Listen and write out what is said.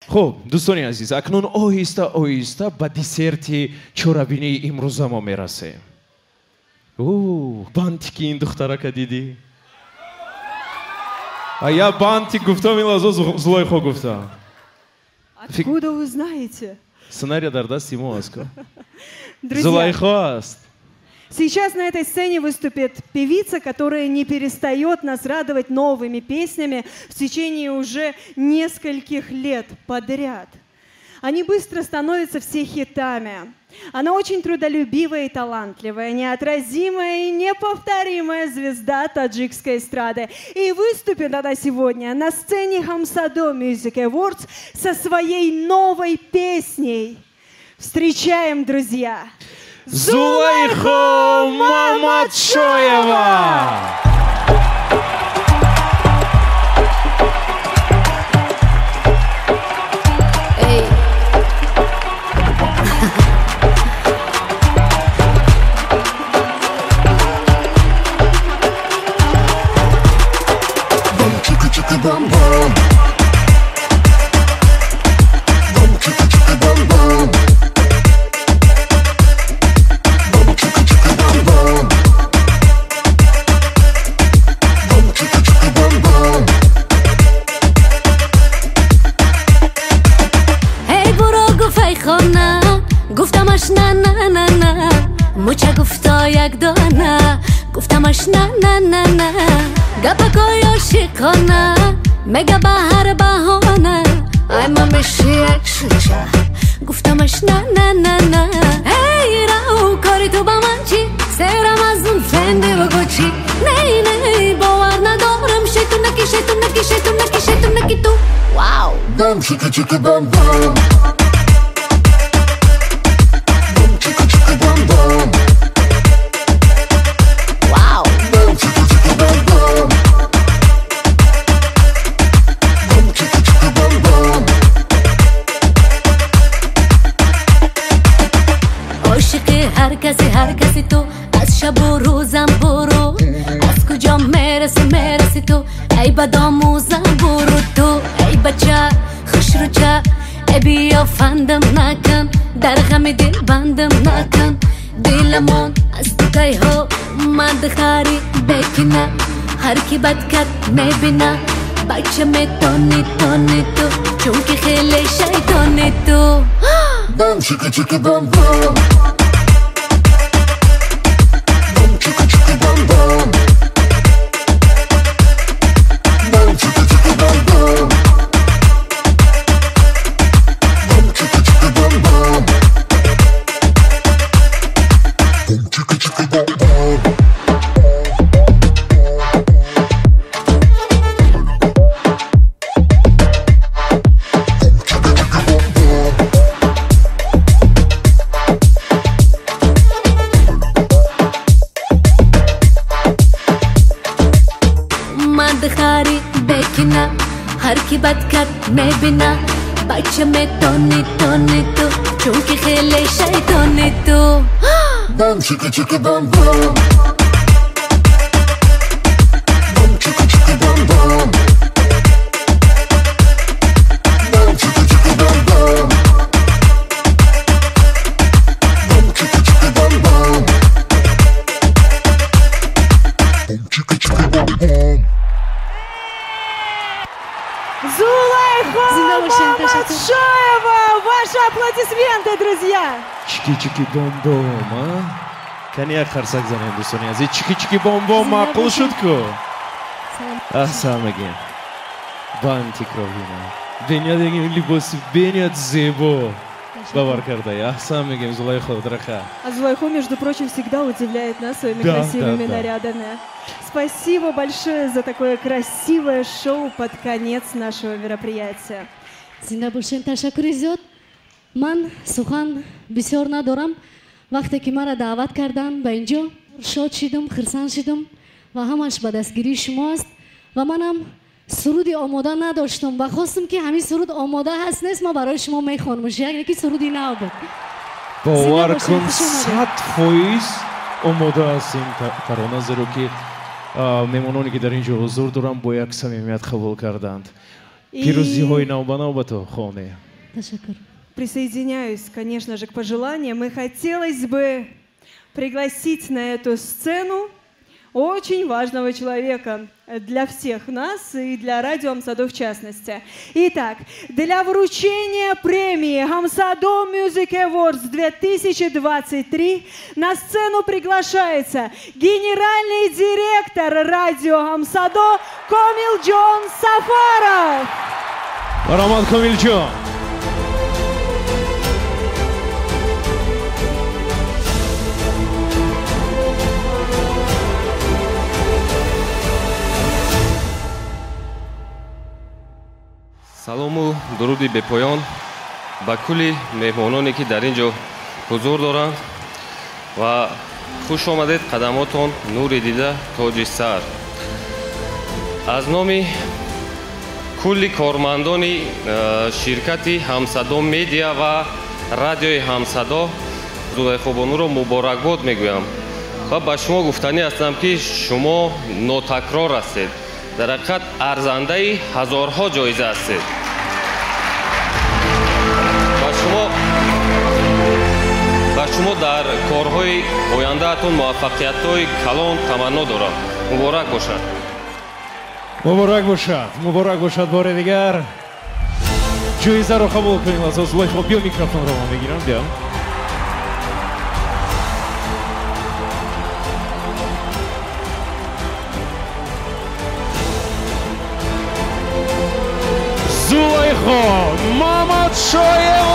خب دوستان عزیز اکنون آهسته آهسته به دسرت چورابینی امروز ما میرسیم. بانتی که این دخترک دیدی؟ Я бантик гуфтам, ин лазо Зулайхо гуфтам. Откуда вы знаете? Сценарий дар дасти мо аст. Зулайхо аст. Сейчас на этой сцене выступит певица, которая не перестает нас радовать новыми песнями в течение уже нескольких лет подряд. Они быстро становятся все хитами. Она очень трудолюбивая и талантливая, неотразимая и неповторимая звезда таджикской эстрады. И выступит она сегодня на сцене Хамсадо Music Awards со своей новой песней. Встречаем, друзья! Зулайхо Маматшоева! Bum bum, bum chicka chicka bum bum, bum chicka chicka bum bum, bum chicka chicka bum bum. Hey buro gufay khona, guftamash na na na na, mucha gufto yak dona, guftamash na na na na. Gapakoyo shikona, mega bahar bahona. I'm a meshia shisha, guftamash na na na na. Hey rao kori tu bamanchi, sera mazun fendi logochi. Nei nei bawar na doram shetunaki shetunaki shetunaki shetunaki tu. Wow. Bum chicka chicka bum bum, bum chicka chicka bum bum. Wow. Bum chicka chicka bum bum. هر کسی تو از شب و روزم برو از کجا مرسی تو ای بدآموزم برو تو ای بچه خوش رو چه ای بیا فندم نکن در غم دل بندم نکن دلمون از تو که ها من دخاری بکنه هر کی بد کد میبینه بچه میتونی تو چون که خیلی شیطانی تو بم چکه چکه بم بم میبینه بچه میتونی تو چون که خیلی شیطانی تو بم چکه چکه بم بم بم چکه چکه بم بم بم چکه چکه بم بم بم چکه چکه بم بم بم چکه چکه بم بم Зулайхо Маматшоева! Ваши аплодисменты, друзья! Чики-чики бом-бом, а? Коньяк харсак занем, دوستان عزیز. چیکی بوم معقول شد کو. سلام بانتی کروینا. بنیاد این لباس بنیاد زیبا. باور کرده я. Сам میگم Зулайхо драха. А Зулайхо, между прочим, всегда удивляет нас своими красивыми нарядами. Спасибо большое за такое красивое шоу под конец нашего мероприятия. زنده باشین. تشکر زیاد. من سخن بسیار ندارم. وقتی که مرا دعوت کردن به اینجا شاد شدم، خرسند شدم و همش به دستگیری شماست و منم سرودی آماده نداشتم و خواستم که همین سرود آماده هست نیست ما برای شما میخوانم. یکی سرودی نو بود. باور کن 100% آماده هستیم ترانه زیرا که مهمانانی که در اینجا حضور دارن با یک صمیمیت قبول کردند. پیروزی‌های نوبانوبتو خونه. تشکر. Присоединяюсь, конечно же, к пожеланиям. И хотелось бы пригласить на эту сцену очень важного человека для всех нас и для радио Амсадо в частности. Итак, для вручения премии Амсадо Music Awards 2023 на сцену приглашается генеральный директор радио Амсадо Комилджон Сафаров. Роман Комилджон. салому дуруди бепоён ба кулли меҳмононе ки дар ин ҷо ҳузур доранд ва хуш омадед қадамотон нури дида тоҷи сар. аз номи кулли кормандони ширкати ҳамсадо медиа ва радиои ҳамсадо зулайхобонуро муборакбод мегӯям ва ба шумо гуфтанӣ ҳастам ки шумо нотакрор ҳастед, дар ҳақиқат арзандаи ҳазорҳо ҷоиза ҳастед. ба шумо дар корҳои ояндаатон муваффақиятҳои калон таманно дорам. муборак бошад. муборак бошад. муборак бошад бори дигар. ҷоизаро қабул кунем. аз Зулайхо биё микрофонро ман бигирам. биё. Зулайхо Мамадшоева.